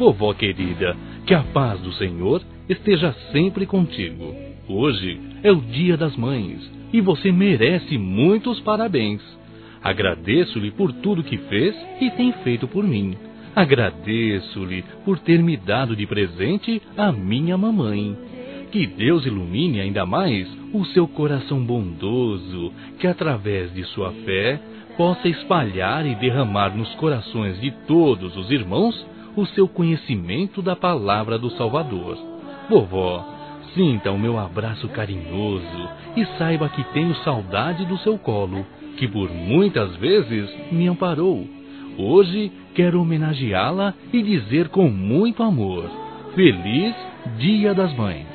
Vovó querida, que a paz do Senhor esteja sempre contigo. Hoje é o Dia das Mães e você merece muitos parabéns. Agradeço-lhe por tudo que fez e tem feito por mim. Agradeço-lhe por ter me dado de presente a minha mamãe. Que Deus ilumine ainda mais o seu coração bondoso, que através de sua fé possa espalhar e derramar nos corações de todos os irmãos o seu conhecimento da palavra do Salvador. Vovó, sinta o meu abraço carinhoso e saiba que tenho saudade do seu colo, que por muitas vezes me amparou. Hoje quero homenageá-la e dizer com muito amor: Feliz Dia das Mães!